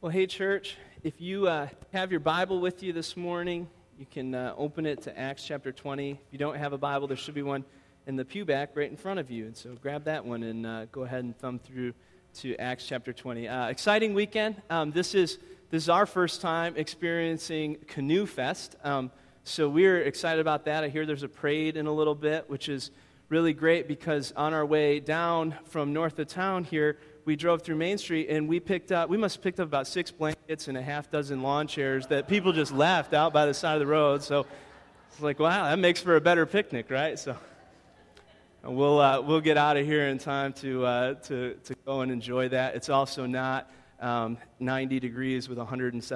Well, hey, church, if you have your Bible with you this morning, you can open it to Acts chapter 20. If you don't have a Bible, there should be one in the pew back right in front of you. And so grab that one and go ahead and thumb through to Acts chapter 20. Exciting weekend. This is our first time experiencing Canoe Fest. So we're excited about that. I hear there's a parade in a little bit, which is really great because on our way down from north of town here, we drove through Main Street and we must have picked up about 6 blankets and a half dozen lawn chairs that people just left out by the side of the road. So it's like, wow, that makes for a better picnic, right? So we'll get out of here in time to go and enjoy that. It's also not 90 degrees with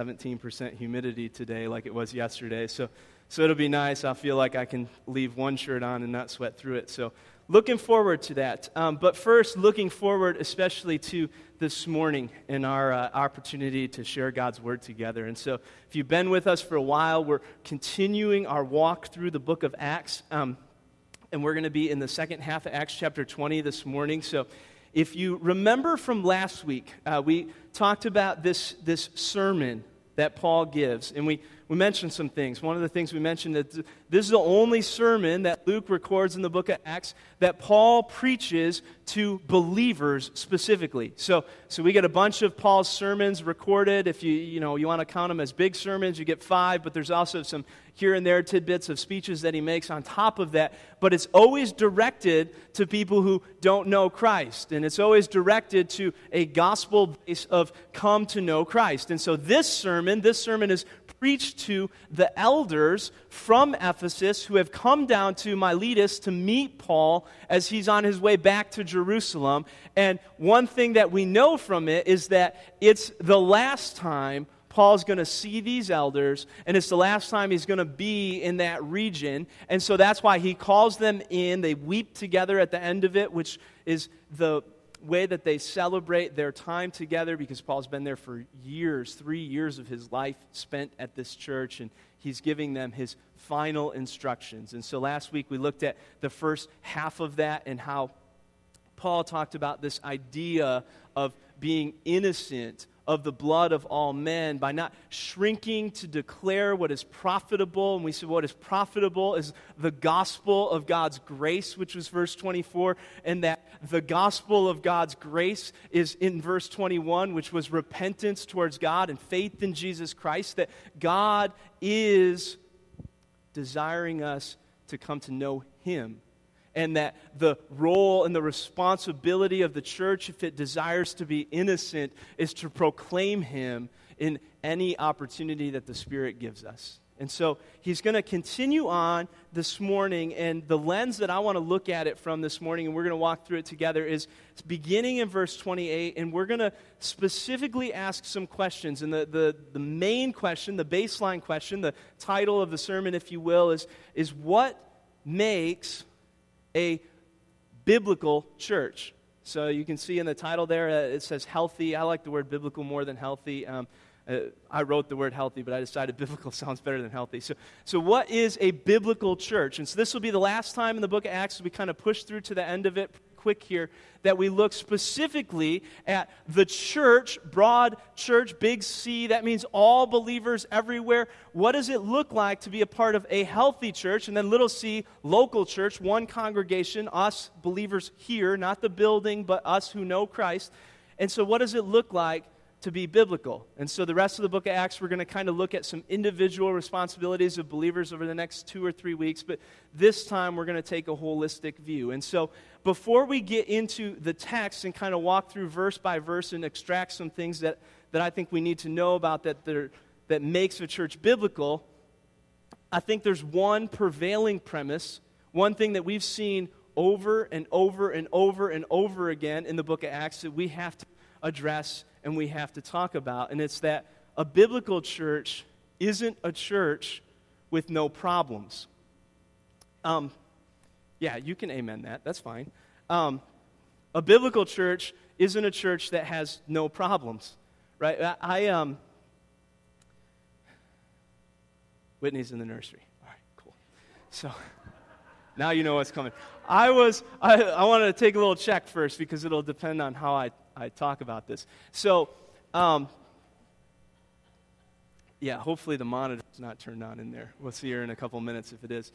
117% humidity today like it was yesterday. So it'll be nice. I feel like I can leave one shirt on and not sweat through it. So looking forward to that. But first, looking forward especially to this morning and our opportunity to share God's Word together. And so if you've been with us for a while, we're continuing our walk through the book of Acts. And we're going to be in the second half of Acts chapter 20 this morning. So if you remember from last week, we talked about this sermon that Paul gives. And we mentioned some things. One of the things we mentioned that this is the only sermon that Luke records in the book of Acts that Paul preaches to believers specifically. So we get a bunch of Paul's sermons recorded. If you want to count them as big sermons, you get 5, but there's also some here and there tidbits of speeches that he makes on top of that. But it's always directed to people who don't know Christ. And it's always directed to a gospel base of come to know Christ. And so this sermon is preached to the elders from Ephesus who have come down to Miletus to meet Paul as he's on his way back to Jerusalem. And one thing that we know from it is that it's the last time Paul's going to see these elders, and it's the last time he's going to be in that region. And so that's why he calls them in. They weep together at the end of it, which is the way that they celebrate their time together, because Paul's been there for years, 3 years of his life spent at this church, and he's giving them his final instructions. And so last week we looked at the first half of that and how Paul talked about this idea of being innocent of the blood of all men by not shrinking to declare what is profitable. And we said what is profitable is the gospel of God's grace, which was verse 24, and that the gospel of God's grace is in verse 21, which was repentance towards God and faith in Jesus Christ, that God is desiring us to come to know Him. And that the role and the responsibility of the church, if it desires to be innocent, is to proclaim Him in any opportunity that the Spirit gives us. And so he's going to continue on this morning, and the lens that I want to look at it from this morning, and we're going to walk through it together, is beginning in verse 28, and we're going to specifically ask some questions. And the main question, the baseline question, the title of the sermon, if you will, is what makes a biblical church? So you can see in the title there, it says healthy. I like the word biblical more than healthy. I wrote the word healthy, but I decided biblical sounds better than healthy. So what is a biblical church? And so this will be the last time in the book of Acts, as we kind of push through to the end of it quick here, that we look specifically at the church, broad church, big C. That means all believers everywhere. What does it look like to be a part of a healthy church? And then little c, local church, one congregation, us believers here, not the building, but us who know Christ. And so what does it look like to be biblical? And so the rest of the book of Acts, we're going to kind of look at some individual responsibilities of believers over the next 2 or 3 weeks, but this time we're going to take a holistic view. And so before we get into the text and kind of walk through verse by verse and extract some things that I think we need to know about that makes a church biblical, I think there's one prevailing premise, one thing that we've seen over and over and over and over again in the book of Acts that we have to address and we have to talk about, and it's that a biblical church isn't a church with no problems. Yeah, you can amen that. That's fine. A biblical church isn't a church that has no problems, right? Whitney's in the nursery. All right, cool. So now you know what's coming. I wanted to take a little check first because it'll depend on how I talk about this. So Yeah, hopefully the monitor's not turned on in there. We'll see here in a couple minutes if it is.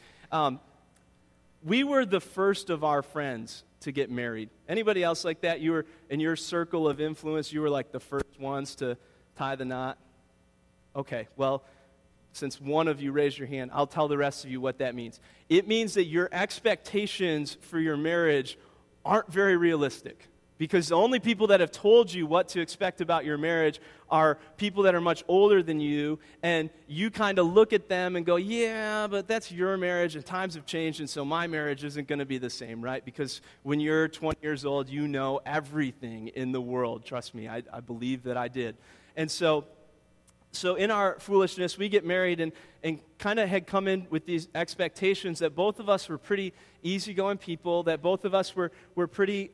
We were the first of our friends to get married. Anybody else like that? You were in your circle of influence, you were like the first ones to tie the knot? Okay, well, since one of you raised your hand, I'll tell the rest of you what that means. It means that your expectations for your marriage aren't very realistic, because the only people that have told you what to expect about your marriage are people that are much older than you, and you kind of look at them and go, yeah, but that's your marriage, and times have changed, and so my marriage isn't going to be the same, right? Because when you're 20 years old, you know everything in the world. Trust me, I believe that I did. And so in our foolishness, we get married and kind of had come in with these expectations that both of us were pretty easygoing people, that both of us were pretty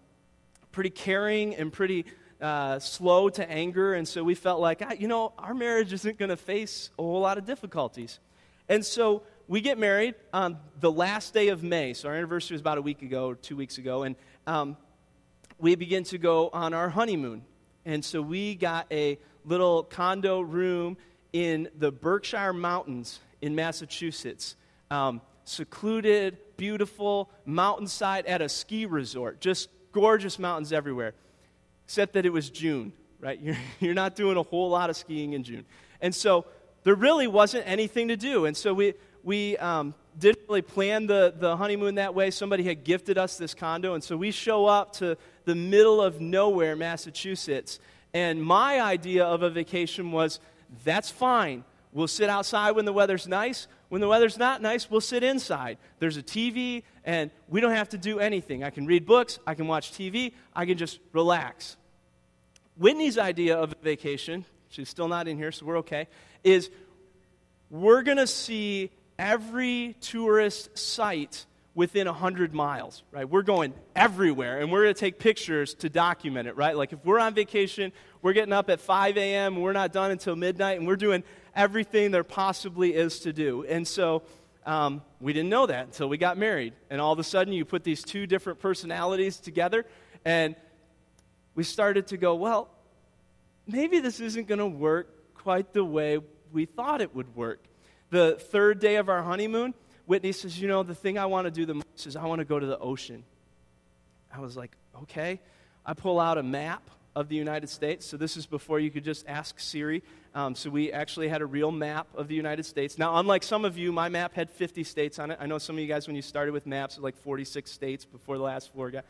caring and pretty slow to anger, and so we felt like, our marriage isn't going to face a whole lot of difficulties. And so we get married on the last day of May, so our anniversary was about a week ago, 2 weeks ago, and we begin to go on our honeymoon. And so we got a little condo room in the Berkshire Mountains in Massachusetts. Secluded, beautiful, mountainside at a ski resort, just gorgeous mountains everywhere, except that it was June, right? You're not doing a whole lot of skiing in June. And so there really wasn't anything to do. And so we didn't really plan the honeymoon that way. Somebody had gifted us this condo, and so we show up to the middle of nowhere, Massachusetts. And my idea of a vacation was, that's fine. We'll sit outside when the weather's nice. When the weather's not nice, we'll sit inside. There's a TV, and we don't have to do anything. I can read books, I can watch TV, I can just relax. Whitney's idea of a vacation, she's still not in here, so we're okay, is we're going to see every tourist site within 100 miles, right? We're going everywhere, and we're going to take pictures to document it, right? Like if we're on vacation, we're getting up at 5 a.m., and we're not done until midnight, and we're doing everything there possibly is to do. And so we didn't know that until we got married. And all of a sudden, you put these two different personalities together, and we started to go, well, maybe this isn't going to work quite the way we thought it would work. The third day of our honeymoon, Whitney says, the thing I want to do the most is I want to go to the ocean. I was like, okay. I pull out a map of the United States. So this is before you could just ask Siri. So we actually had a real map of the United States. Now, unlike some of you, my map had 50 states on it. I know some of you guys, when you started with maps, it was like 46 states before the last 4 got.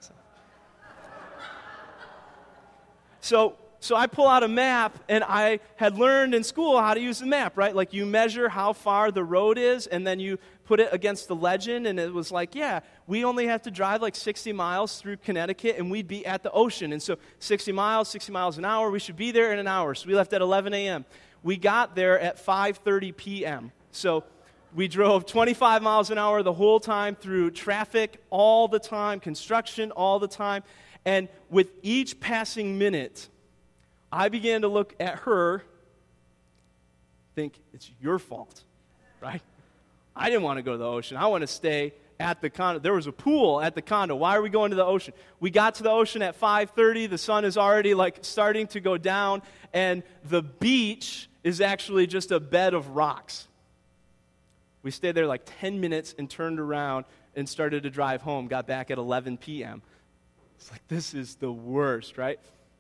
So I pull out a map, and I had learned in school how to use the map, right? Like you measure how far the road is, and then you put it against the legend, and it was like, yeah, we only have to drive like 60 miles through Connecticut, and we'd be at the ocean. And so 60 miles an hour, we should be there in an hour. So we left at 11 a.m. We got there at 5:30 p.m. So we drove 25 miles an hour the whole time through traffic all the time, construction all the time. And with each passing minute, I began to look at her, think, it's your fault, right? I didn't want to go to the ocean. I want to stay at the condo. There was a pool at the condo. Why are we going to the ocean? We got to the ocean at 5:30. The sun is already starting to go down, and the beach is actually just a bed of rocks. We stayed there 10 minutes and turned around and started to drive home. Got back at 11 p.m. It's like, this is the worst, right?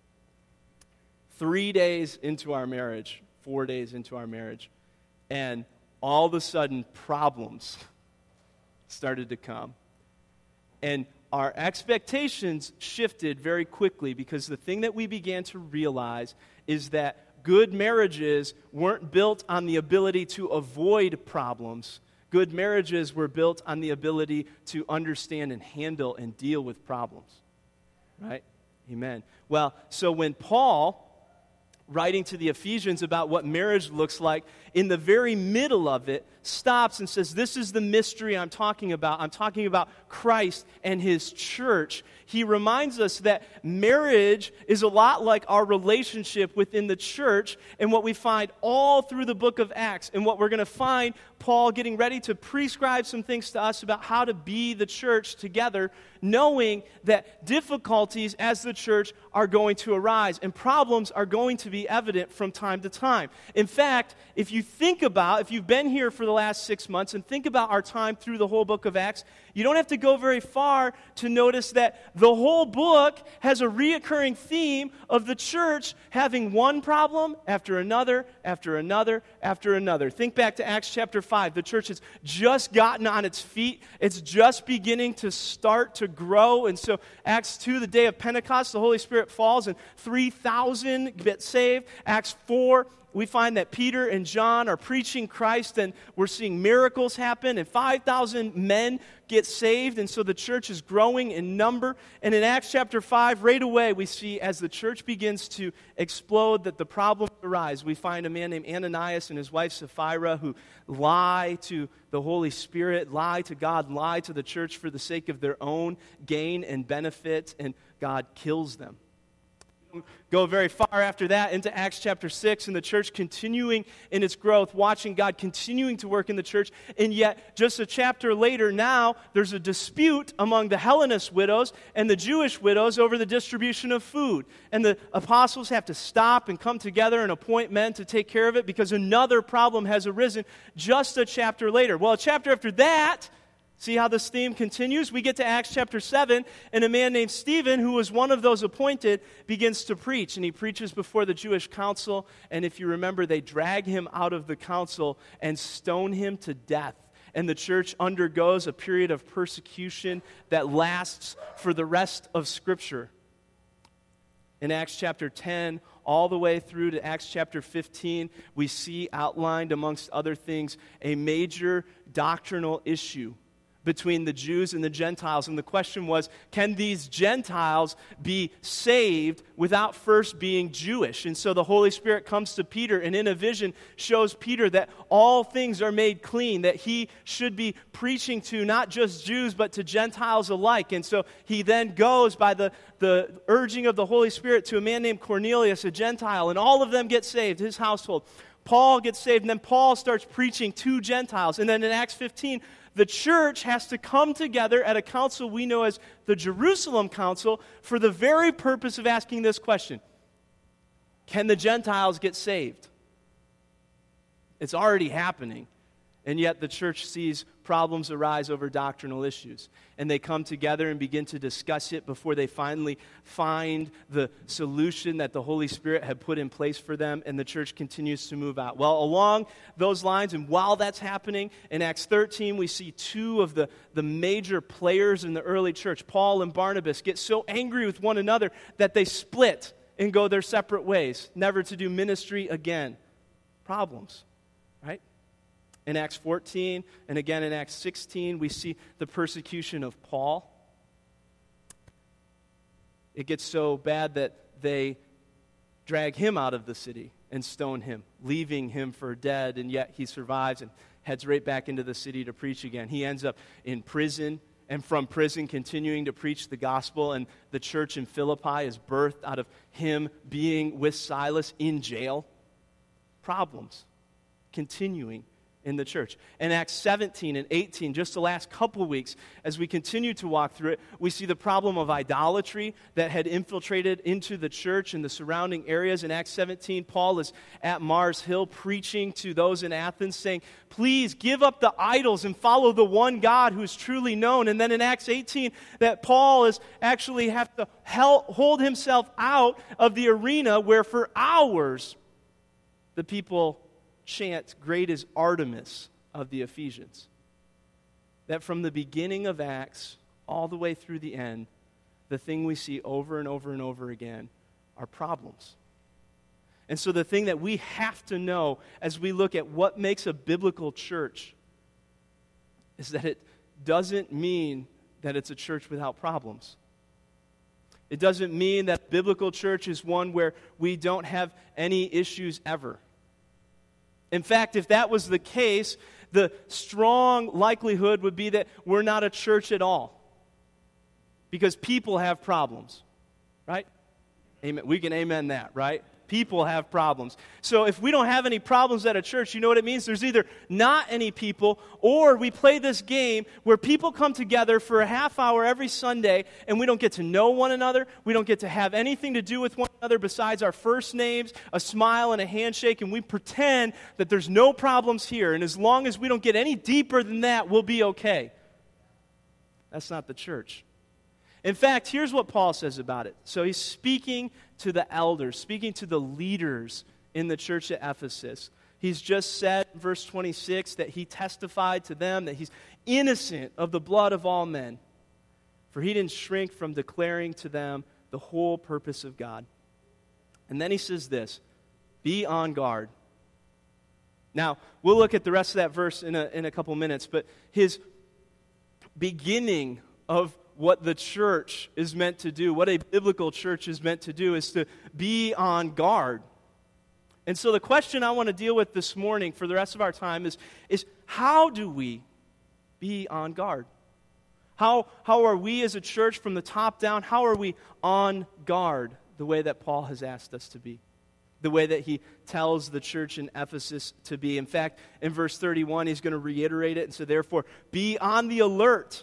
3 days into our marriage, 4 days into our marriage, and all of a sudden problems started to come. And our expectations shifted very quickly, because the thing that we began to realize is that good marriages weren't built on the ability to avoid problems. Good marriages were built on the ability to understand and handle and deal with problems. Right? Amen. Well, so when Paul, writing to the Ephesians about what marriage looks like, in the very middle of it, stops and says, this is the mystery I'm talking about. I'm talking about Christ and his church. He reminds us that marriage is a lot like our relationship within the church, and what we find all through the book of Acts, and what we're going to find Paul getting ready to prescribe some things to us about how to be the church together, knowing that difficulties as the church are going to arise and problems are going to be evident from time to time. In fact, if you've been here for the last 6 months and think about our time through the whole book of Acts, you don't have to go very far to notice that the whole book has a reoccurring theme of the church having one problem after another, after another, after another. Think back to Acts chapter 5. The church has just gotten on its feet. It's just beginning to start to grow. And so Acts 2, the day of Pentecost, the Holy Spirit falls and 3,000 get saved. Acts 4, we find that Peter and John are preaching Christ, and we're seeing miracles happen, and 5,000 men get saved, and so the church is growing in number. And in Acts chapter 5, right away, we see as the church begins to explode that the problems arise. We find a man named Ananias and his wife Sapphira who lie to the Holy Spirit, lie to God, lie to the church for the sake of their own gain and benefit, and God kills them. Go very far after that into Acts chapter 6, and the church continuing in its growth, watching God continuing to work in the church, and yet just a chapter later now, there's a dispute among the Hellenist widows and the Jewish widows over the distribution of food. And the apostles have to stop and come together and appoint men to take care of it because another problem has arisen just a chapter later. Well, a chapter after that, see how this theme continues? We get to Acts chapter 7, and a man named Stephen, who was one of those appointed, begins to preach. And he preaches before the Jewish council. And if you remember, they drag him out of the council and stone him to death. And the church undergoes a period of persecution that lasts for the rest of Scripture. In Acts chapter 10, all the way through to Acts chapter 15, we see outlined, amongst other things, a major doctrinal issue between the Jews and the Gentiles. And the question was, can these Gentiles be saved without first being Jewish? And so the Holy Spirit comes to Peter and in a vision shows Peter that all things are made clean, that he should be preaching to not just Jews but to Gentiles alike. And so he then goes by the urging of the Holy Spirit to a man named Cornelius, a Gentile, and all of them get saved, his household. Paul gets saved, and then Paul starts preaching to Gentiles. And then in Acts 15, the church has to come together at a council we know as the Jerusalem Council for the very purpose of asking this question: can the Gentiles get saved? It's already happening. And yet the church sees problems arise over doctrinal issues. And they come together and begin to discuss it before they finally find the solution that the Holy Spirit had put in place for them, and the church continues to move out. Well, along those lines, and while that's happening, in Acts 13, we see two of the major players in the early church, Paul and Barnabas, get so angry with one another that they split and go their separate ways, never to do ministry again. Problems, right? In Acts 14 and again in Acts 16, we see the persecution of Paul. It gets so bad that they drag him out of the city and stone him, leaving him for dead, and yet he survives and heads right back into the city to preach again. He ends up in prison, and from prison continuing to preach the gospel, and the church in Philippi is birthed out of him being with Silas in jail. Problems continuing in the church. In Acts 17 and 18, just the last couple weeks, as we continue to walk through it, we see the problem of idolatry that had infiltrated into the church and the surrounding areas. In Acts 17, Paul is at Mars Hill preaching to those in Athens, saying, please give up the idols and follow the one God who is truly known. And then in Acts 18, that Paul is actually have to hold himself out of the arena where for hours the people chant, great is Artemis of the Ephesians. That from the beginning of Acts all the way through the end, the thing we see over and over and over again are problems. And so the thing that we have to know as we look at what makes a biblical church is that it doesn't mean that it's a church without problems. It doesn't mean that biblical church is one where we don't have any issues ever. In fact, if that was the case, the strong likelihood would be that we're not a church at all. Because people have problems, right? Amen. We can amen that, right? People have problems. So if we don't have any problems at a church, you know what it means? There's either not any people, or we play this game where people come together for a half hour every Sunday, and we don't get to know one another. We don't get to have anything to do with one another besides our first names, a smile, and a handshake, and we pretend that there's no problems here. And as long as we don't get any deeper than that, we'll be okay. That's not the church. In fact, here's what Paul says about it. So he's speaking to the elders, speaking to the leaders in the church at Ephesus. He's just said in verse 26 that he testified to them that he's innocent of the blood of all men, for he didn't shrink from declaring to them the whole purpose of God. And then he says this, be on guard. Now, we'll look at the rest of that verse in a couple minutes, but his beginning of what the church is meant to do, what a biblical church is meant to do, is to be on guard. And so the question I want to deal with this morning for the rest of our time is how do we be on guard? How are we as a church from the top down, how are we on guard the way that Paul has asked us to be? The way that he tells the church in Ephesus to be. In fact, in verse 31, he's going to reiterate it and say, therefore, be on the alert.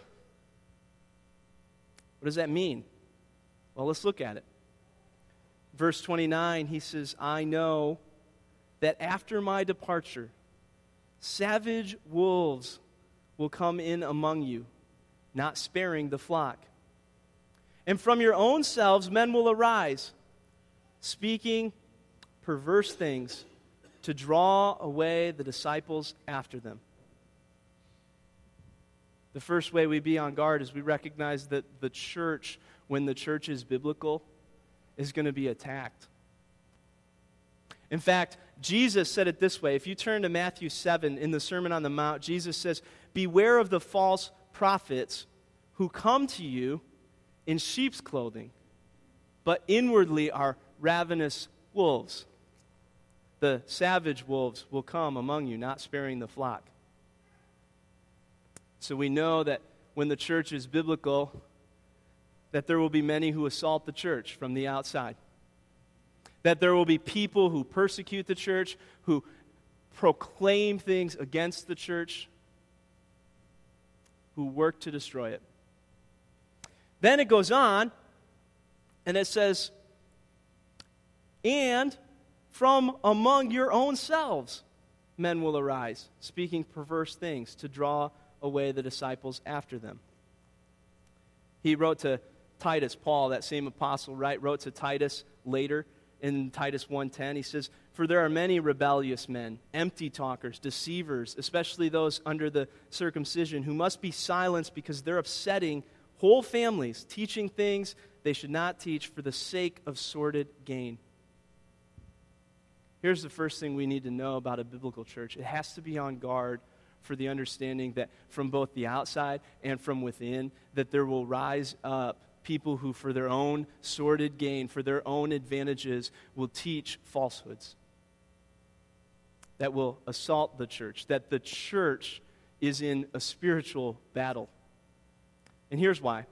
What does that mean? Well, let's look at it. Verse 29, he says, I know that after my departure, savage wolves will come in among you, not sparing the flock. And from your own selves men will arise, speaking perverse things to draw away the disciples after them. The first way we be on guard is we recognize that the church, when the church is biblical, is going to be attacked. In fact, Jesus said it this way. If you turn to Matthew 7 in the Sermon on the Mount, Jesus says, beware of the false prophets who come to you in sheep's clothing, but inwardly are ravenous wolves. The savage wolves will come among you, not sparing the flock. So we know that when the church is biblical, that there will be many who assault the church from the outside. That there will be people who persecute the church, who proclaim things against the church, who work to destroy it. Then it goes on, and it says, and from among your own selves men will arise, speaking perverse things to draw away the disciples after them. He wrote to Titus, Paul, that same apostle, right, wrote to Titus later in Titus 1:10. He says, for there are many rebellious men, empty talkers, deceivers, especially those under the circumcision, who must be silenced because they're upsetting whole families, teaching things they should not teach for the sake of sordid gain. Here's the first thing we need to know about a biblical church. It has to be on guard for the understanding that from both the outside and from within, that there will rise up people who for their own sordid gain, for their own advantages, will teach falsehoods, that will assault the church, that the church is in a spiritual battle. And here's why.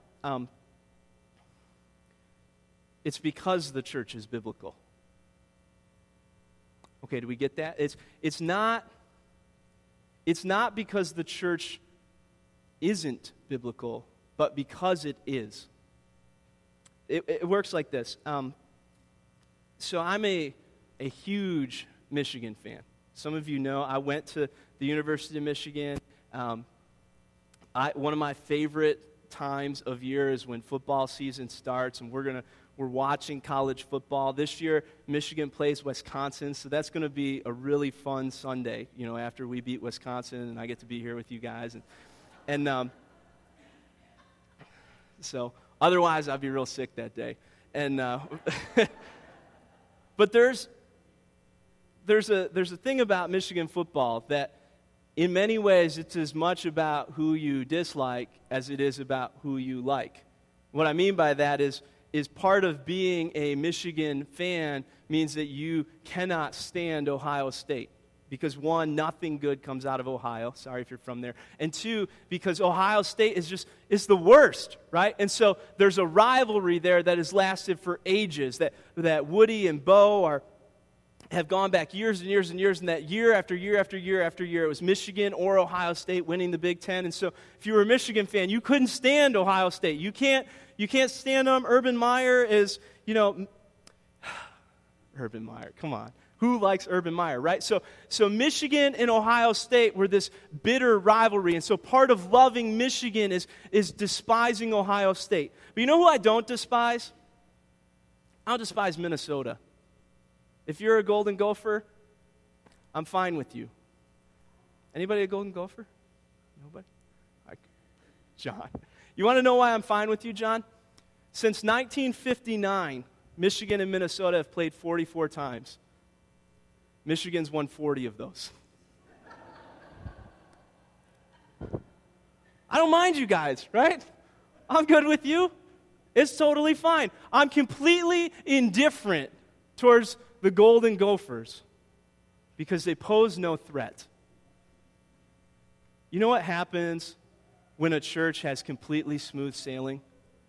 It's because the church is biblical. Okay, do we get that? It's not because the church isn't biblical, but because it is. It works like this. So I'm a huge Michigan fan. Some of you know I went to the University of Michigan. One of my favorite times of year is when football season starts, and we're watching college football. This year, Michigan plays Wisconsin, so that's going to be a really fun Sunday, after we beat Wisconsin, and I get to be here with you guys. And so otherwise, I'd be real sick that day. And but there's a thing about Michigan football that in many ways it's as much about who you dislike as it is about who you like. What I mean by that is part of being a Michigan fan means that you cannot stand Ohio State. Because one, nothing good comes out of Ohio. Sorry if you're from there. And two, because Ohio State is the worst, right? And so there's a rivalry there that has lasted for ages, that Woody and Bo have gone back years and years and years, and that year after year after year after year, it was Michigan or Ohio State winning the Big Ten. And so if you were a Michigan fan, you couldn't stand Ohio State. You can't stand them. Urban Meyer is, Urban Meyer, come on. Who likes Urban Meyer, right? So Michigan and Ohio State were this bitter rivalry. And so part of loving Michigan is despising Ohio State. But you know who I don't despise? I don't despise Minnesota. If you're a Golden Gopher, I'm fine with you. Anybody a Golden Gopher? Nobody? John. You want to know why I'm fine with you, John? Since 1959, Michigan and Minnesota have played 44 times. Michigan's won 40 of those. I don't mind you guys, right? I'm good with you. It's totally fine. I'm completely indifferent towards the Golden Gophers because they pose no threat. You know what happens when a church has completely smooth sailing?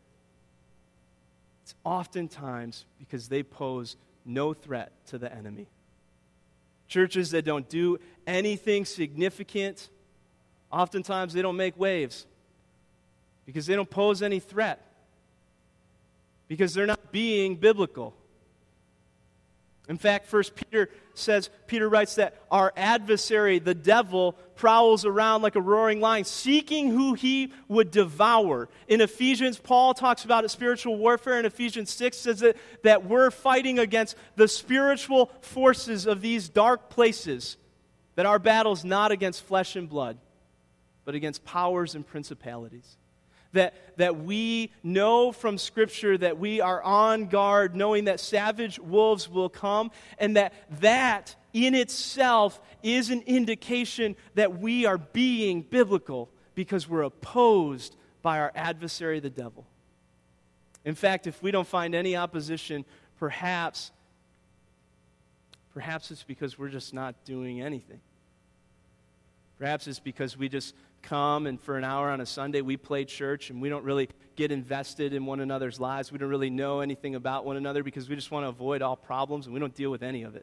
It's oftentimes because they pose no threat to the enemy. Churches that don't do anything significant, oftentimes they don't make waves because they don't pose any threat, because they're not being biblical. In fact, 1 Peter writes that our adversary, the devil, prowls around like a roaring lion, seeking who he would devour. In Ephesians, Paul talks about spiritual warfare. In Ephesians 6, says that we're fighting against the spiritual forces of these dark places, that our battle's not against flesh and blood, but against powers and principalities. That we know from Scripture that we are on guard, knowing that savage wolves will come, and that in itself is an indication that we are being biblical because we're opposed by our adversary, the devil. In fact, if we don't find any opposition, perhaps it's because we're just not doing anything. Perhaps it's because we just come and for an hour on a Sunday we play church and we don't really get invested in one another's lives. We don't really know anything about one another because we just want to avoid all problems and we don't deal with any of it.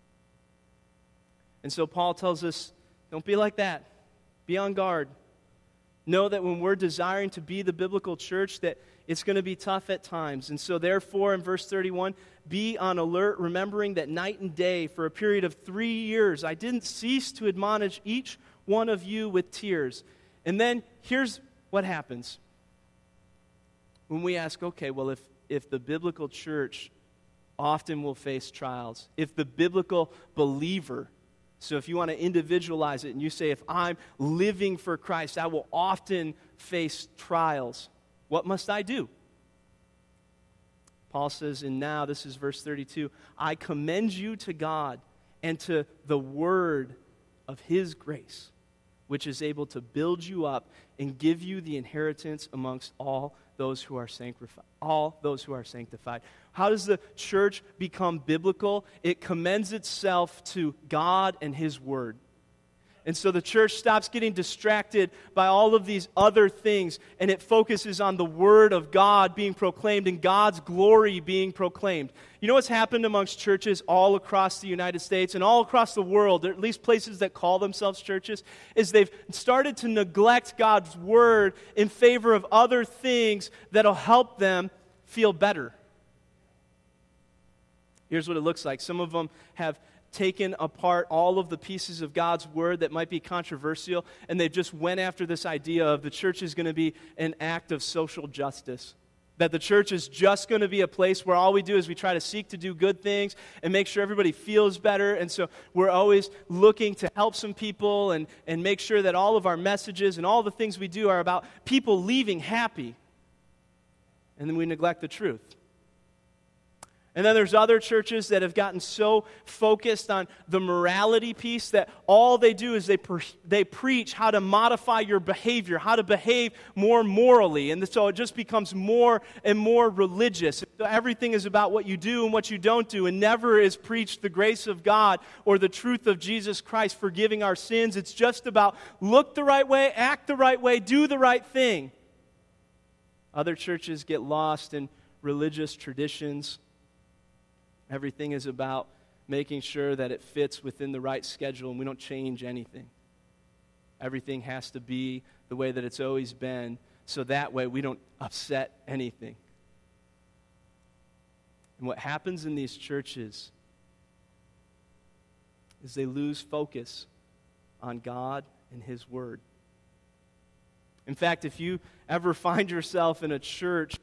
And so Paul tells us, don't be like that. Be on guard. Know that when we're desiring to be the biblical church, that it's going to be tough at times. And so therefore, in verse 31, be on alert, remembering that night and day for a period of 3 years I didn't cease to admonish each one of you with tears. And then here's what happens. When we ask, okay, well, if the biblical church often will face trials, if the biblical believer, so if you want to individualize it and you say, if I'm living for Christ, I will often face trials, what must I do? Paul says, and now, this is verse 32, I commend you to God and to the word of His grace, which is able to build you up and give you the inheritance amongst all those who are sanctified. How does the church become biblical? It commends itself to God and His word. And so the church stops getting distracted by all of these other things, and it focuses on the Word of God being proclaimed and God's glory being proclaimed. You know what's happened amongst churches all across the United States and all across the world, or at least places that call themselves churches, is they've started to neglect God's Word in favor of other things that'll help them feel better. Here's what it looks like. Some of them have taken apart all of the pieces of God's word that might be controversial, and they just went after this idea of the church is going to be an act of social justice. That the church is just going to be a place where all we do is we try to seek to do good things and make sure everybody feels better, and so we're always looking to help some people and make sure that all of our messages and all the things we do are about people leaving happy, and then we neglect the truth. And then there's other churches that have gotten so focused on the morality piece that all they do is they preach how to modify your behavior, how to behave more morally. And so it just becomes more and more religious. So everything is about what you do and what you don't do, and never is preached the grace of God or the truth of Jesus Christ forgiving our sins. It's just about look the right way, act the right way, do the right thing. Other churches get lost in religious traditions. Everything is about making sure that it fits within the right schedule and we don't change anything. Everything has to be the way that it's always been, so that way we don't upset anything. And what happens in these churches is they lose focus on God and His Word. In fact, if you ever find yourself in a church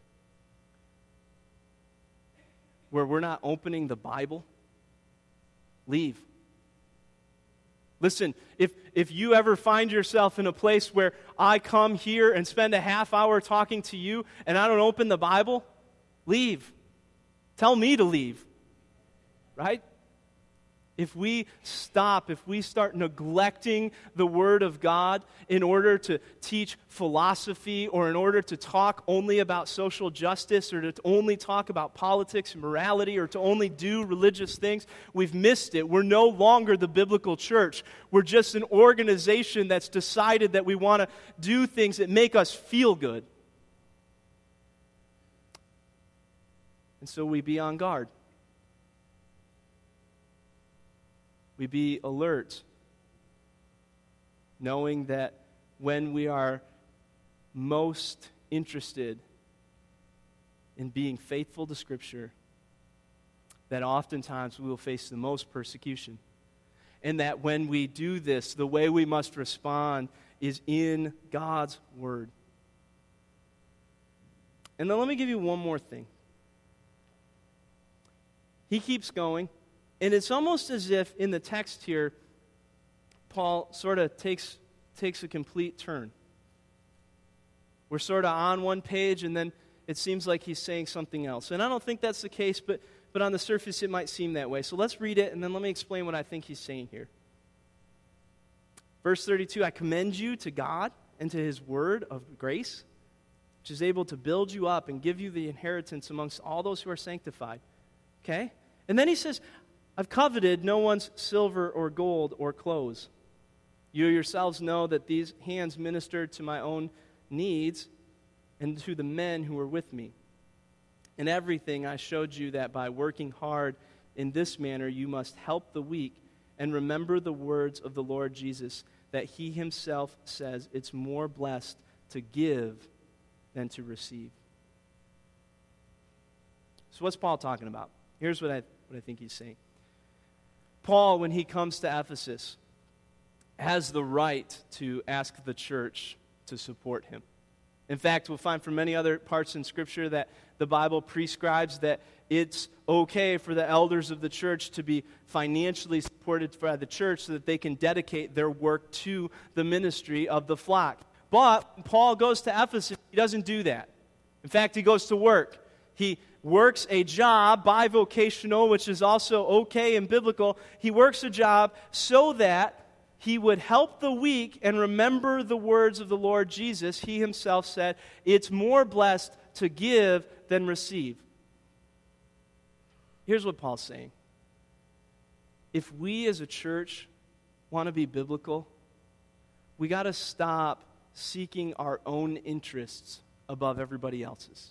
where we're not opening the Bible, leave. Listen, if you ever find yourself in a place where I come here and spend a half hour talking to you and I don't open the Bible, leave. Tell me to leave. Right? If we start neglecting the Word of God in order to teach philosophy or in order to talk only about social justice or to only talk about politics and morality or to only do religious things, we've missed it. We're no longer the biblical church. We're just an organization that's decided that we want to do things that make us feel good. And so we be on guard. We be alert, knowing that when we are most interested in being faithful to Scripture, that oftentimes we will face the most persecution. And that when we do this, the way we must respond is in God's Word. And then let me give you one more thing. He keeps going. And it's almost as if in the text here, Paul sort of takes a complete turn. We're sort of on one page, and then it seems like he's saying something else. And I don't think that's the case, but on the surface it might seem that way. So let's read it, and then let me explain what I think he's saying here. Verse 32, I commend you to God and to His word of grace, which is able to build you up and give you the inheritance amongst all those who are sanctified. Okay? And then he says, I've coveted no one's silver or gold or clothes. You yourselves know that these hands ministered to my own needs and to the men who were with me. In everything I showed you that by working hard in this manner you must help the weak and remember the words of the Lord Jesus, that He Himself says it's more blessed to give than to receive. So what's Paul talking about? Here's what I think he's saying. Paul, when he comes to Ephesus, has the right to ask the church to support him. In fact, we'll find from many other parts in Scripture that the Bible prescribes that it's okay for the elders of the church to be financially supported by the church so that they can dedicate their work to the ministry of the flock. But when Paul goes to Ephesus, he doesn't do that. In fact, he goes to work. He works a job, bivocational, which is also okay and biblical. He works a job so that he would help the weak and remember the words of the Lord Jesus. He Himself said, it's more blessed to give than receive. Here's what Paul's saying. If we as a church want to be biblical, we got to stop seeking our own interests above everybody else's.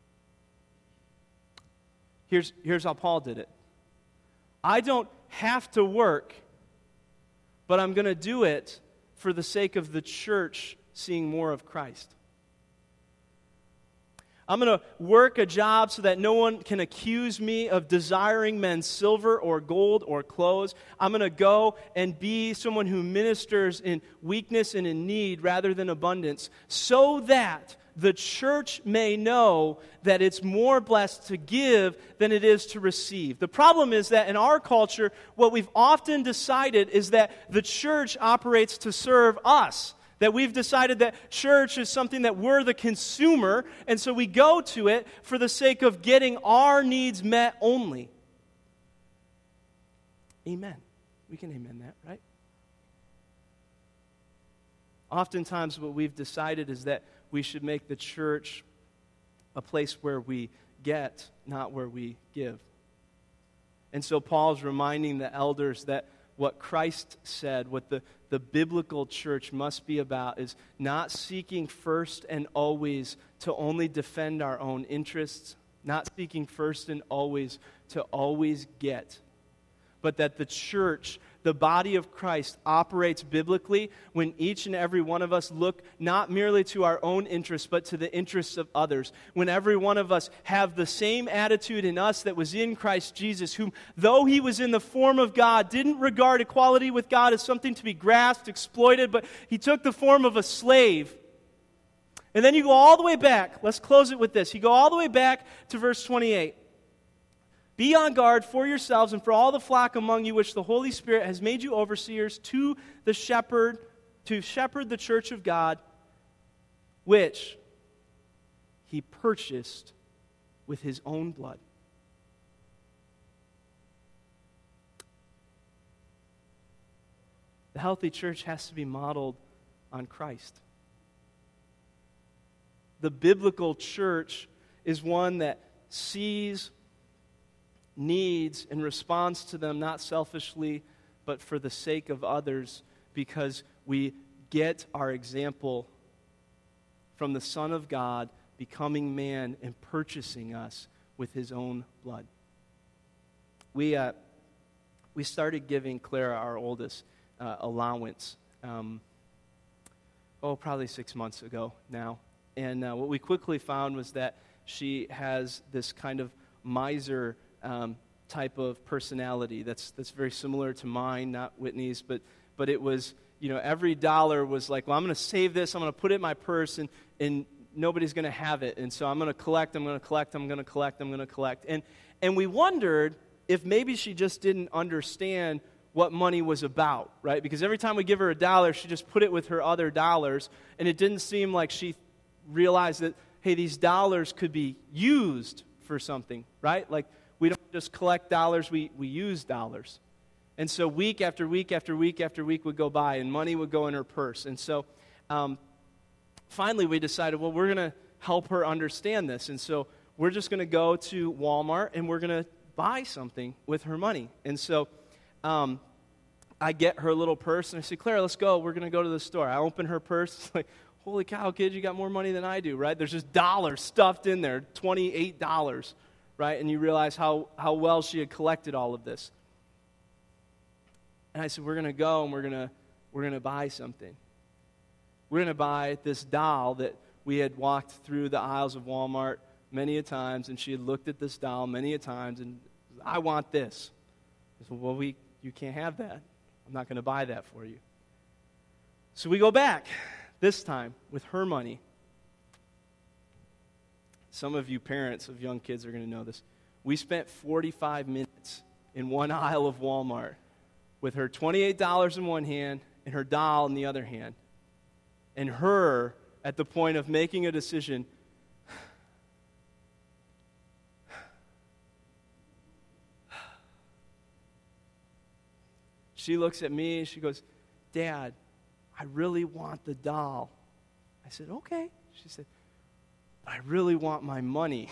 Here's how Paul did it. I don't have to work, but I'm going to do it for the sake of the church seeing more of Christ. I'm going to work a job so that no one can accuse me of desiring men's silver or gold or clothes. I'm going to go and be someone who ministers in weakness and in need rather than abundance, so that the church may know that it's more blessed to give than it is to receive. The problem is that in our culture, what we've often decided is that the church operates to serve us, That we've decided that church is something that we're the consumer, and so we go to it for the sake of getting our needs met only. Amen. We can amen that, right? Oftentimes what we've decided is that we should make the church a place where we get, not where we give. And so Paul's reminding the elders that what Christ said, what the biblical church must be about, is not seeking first and always to only defend our own interests, not seeking first and always to always get, but that the church, the body of Christ, operates biblically when each and every one of us look not merely to our own interests, but to the interests of others. When every one of us have the same attitude in us that was in Christ Jesus, whom, though he was in the form of God, didn't regard equality with God as something to be grasped, exploited, but he took the form of a slave. And then you go all the way back. Let's close it with this. You go all the way back to verse 28. Be on guard for yourselves and for all the flock among you, which the Holy Spirit has made you overseers to shepherd the church of God, which he purchased with his own blood. The healthy church has to be modeled on Christ. The biblical church is one that sees needs and responds to them not selfishly, but for the sake of others, because we get our example from the Son of God becoming man and purchasing us with his own blood. We started giving Clara, our oldest, allowance, probably 6 months ago now. And what we quickly found was that she has this kind of miser type of personality that's very similar to mine, not Whitney's, but it was, every dollar was like, well, I'm going to save this, I'm going to put it in my purse, and nobody's going to have it, and so I'm going to collect. And we wondered if maybe she just didn't understand what money was about, right? Because every time we give her a dollar, she just put it with her other dollars, and it didn't seem like she realized that, hey, these dollars could be used for something, right? Like, we don't just collect dollars, we use dollars. And so week after week after week after week would go by, and money would go in her purse. And so finally we decided, well, we're going to help her understand this. And so we're just going to go to Walmart, and we're going to buy something with her money. And so I get her little purse, and I say, Clara, let's go. We're going to go to the store. I open her purse. It's like, holy cow, kid, you got more money than I do, right? There's just dollars stuffed in there, $28. Right? And you realize how well she had collected all of this. And I said, we're going to go and we're going to buy something. We're going to buy this doll that we had walked through the aisles of Walmart many a times, and she had looked at this doll many a times, and I want this. I said, well, you can't have that. I'm not going to buy that for you. So we go back, this time with her money. Some of you parents of young kids are going to know this. We spent 45 minutes in one aisle of Walmart with her $28 in one hand and her doll in the other hand. And her at the point of making a decision. She looks at me and she goes, Dad, I really want the doll. I said, okay. She said, I really want my money.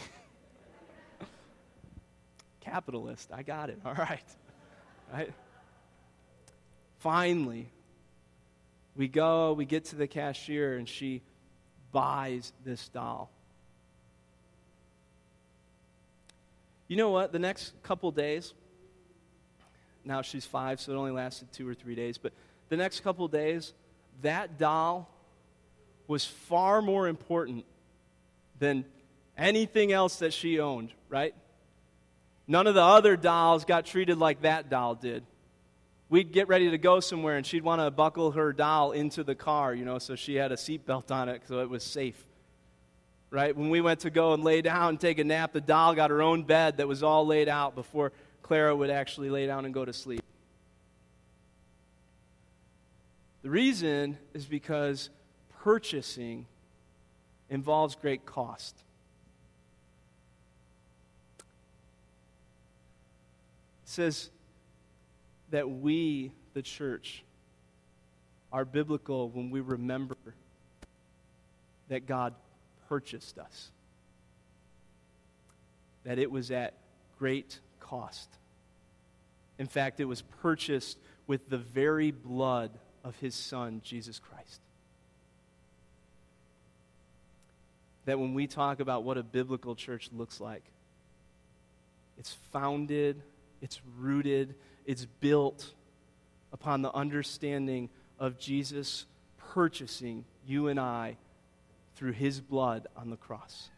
Capitalist, I got it. All right. Finally, we get to the cashier, and she buys this doll. You know what? The next couple days, now she's 5, so it only lasted 2 or 3 days, but the next couple days, that doll was far more important than anything else that she owned, right? None of the other dolls got treated like that doll did. We'd get ready to go somewhere, and she'd want to buckle her doll into the car, so she had a seatbelt on it so it was safe, right? When we went to go and lay down and take a nap, the doll got her own bed that was all laid out before Clara would actually lay down and go to sleep. The reason is because purchasing involves great cost. It says that we, the church, are biblical when we remember that God purchased us, that it was at great cost. In fact, it was purchased with the very blood of his Son, Jesus Christ. That when we talk about what a biblical church looks like, it's founded, it's rooted, it's built upon the understanding of Jesus purchasing you and I through his blood on the cross.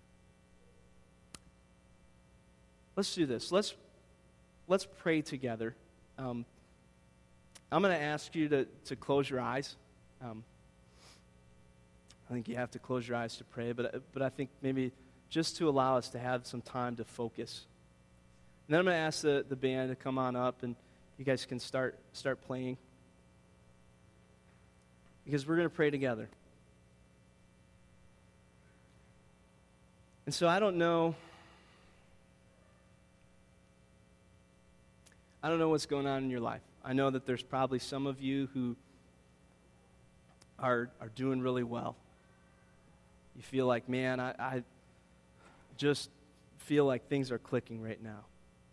Let's do this. Let's pray together. I'm going to ask you to close your eyes. I think you have to close your eyes to pray, but I think maybe just to allow us to have some time to focus. And then I'm going to ask the band to come on up, and you guys can start playing. Because we're going to pray together. And so I don't know what's going on in your life. I know that there's probably some of you who are doing really well. You feel like, man, I just feel like things are clicking right now.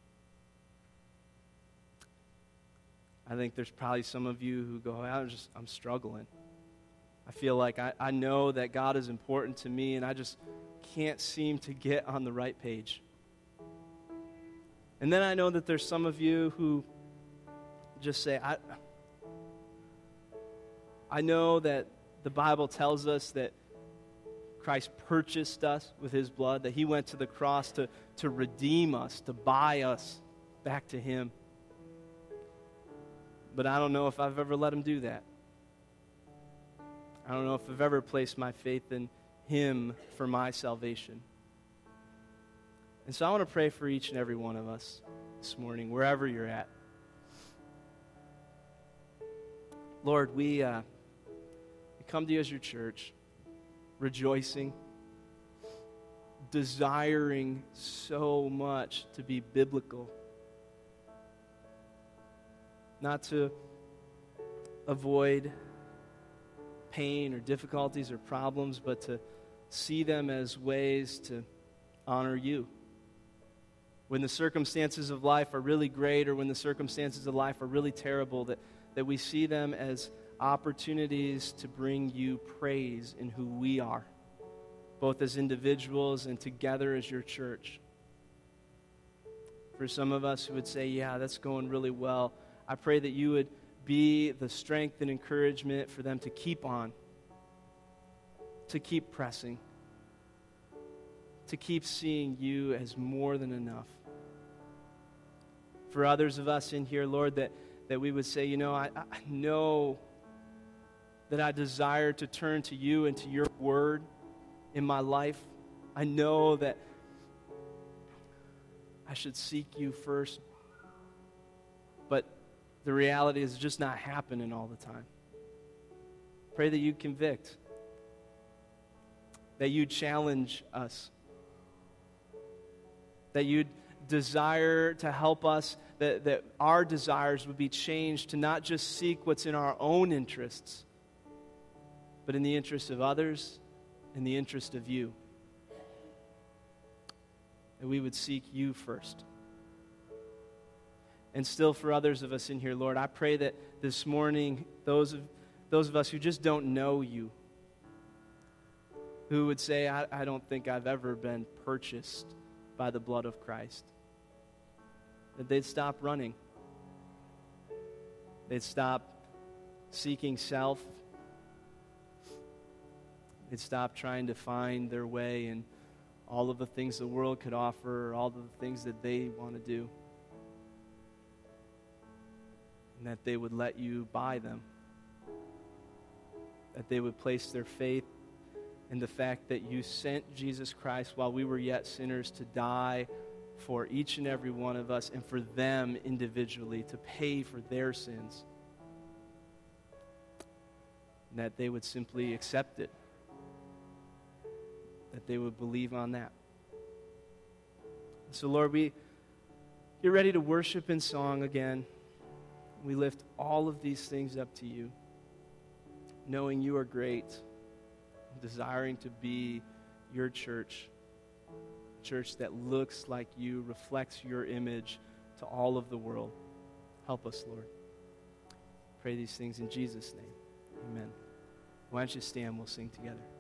I think there's probably some of you who go, I'm struggling. I feel like I know that God is important to me, and I just can't seem to get on the right page. And then I know that there's some of you who just say, I know that the Bible tells us that Christ purchased us with his blood, that he went to the cross to redeem us, to buy us back to him. But I don't know if I've ever let him do that. I don't know if I've ever placed my faith in him for my salvation. And so I want to pray for each and every one of us this morning, wherever you're at. Lord, we come to you as your church, rejoicing, desiring so much to be biblical, not to avoid pain or difficulties or problems, but to see them as ways to honor you. When the circumstances of life are really great, or when the circumstances of life are really terrible, that we see them as opportunities to bring you praise in who we are, both as individuals and together as your church. For some of us who would say, yeah, that's going really well, I pray that you would be the strength and encouragement for them to keep on, to keep pressing, to keep seeing you as more than enough. For others of us in here, Lord, that we would say, I know that I desire to turn to you and to your word in my life. I know that I should seek you first, but the reality is just not happening all the time. Pray that you'd convict, that you'd challenge us, that you'd desire to help us, that our desires would be changed to not just seek what's in our own interests, but in the interest of others, in the interest of you. That we would seek you first. And still for others of us in here, Lord, I pray that this morning, those of us who just don't know you, who would say, I don't think I've ever been purchased by the blood of Christ, that they'd stop running. They'd stop seeking self. They'd stop trying to find their way in all of the things the world could offer, all of the things that they want to do. And that they would let you buy them. That they would place their faith in the fact that you sent Jesus Christ while we were yet sinners to die for each and every one of us and for them individually to pay for their sins. and that they would simply accept it, that they would believe on that. So, Lord, we get ready to worship in song again. We lift all of these things up to you, knowing you are great, desiring to be your church, a church that looks like you, reflects your image to all of the world. Help us, Lord. Pray these things in Jesus' name. Amen. Why don't you stand? We'll sing together.